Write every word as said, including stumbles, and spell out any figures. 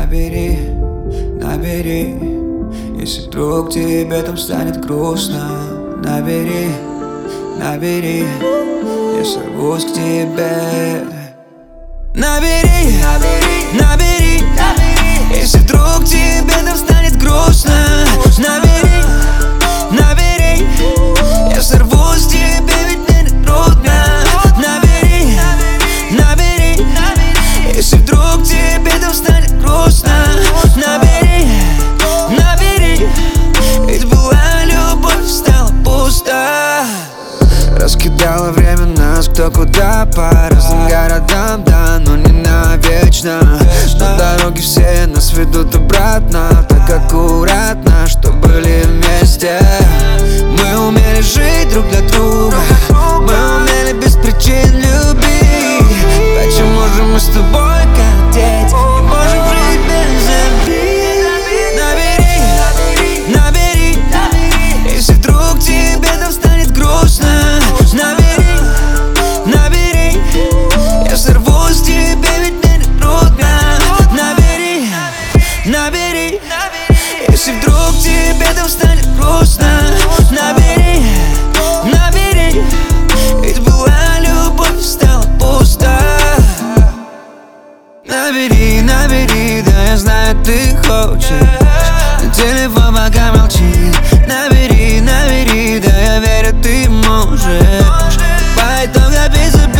Набери, набери, если вдруг тебе там станет грустно. Набери, набери, я сорвусь к тебе. Набери, набери, набери, если вдруг тебе там станет грустно. Набери, набери, я сорвусь к тебе, ведь мне не трудно. Набери, набери, если вдруг тебе там станет грустно. Набери, набери, ведь была любовь, стала пуста. Раскидала время нас кто куда по разным городам, да, но не навечно. Но дороги все нас ведут обратно, так аккуратно, что были вместе. Мы умели жить друг для друга, мы умели без причин любить. Почему же мы с тобой как дети не можем жить без обид? Набери, набери, если вдруг тебе там станет грустно. Набери, набери, я сорвусь к тебе, ведь мне не трудно. Набери, набери, если вдруг тебе там станет грустно. Набери, набери, ведь была любовь, стала пуста. Набери, набери, да я знаю, ты хочешь, но телефон пока молчит. Набери, набери, да я верю, ты можешь. По итогу без обид.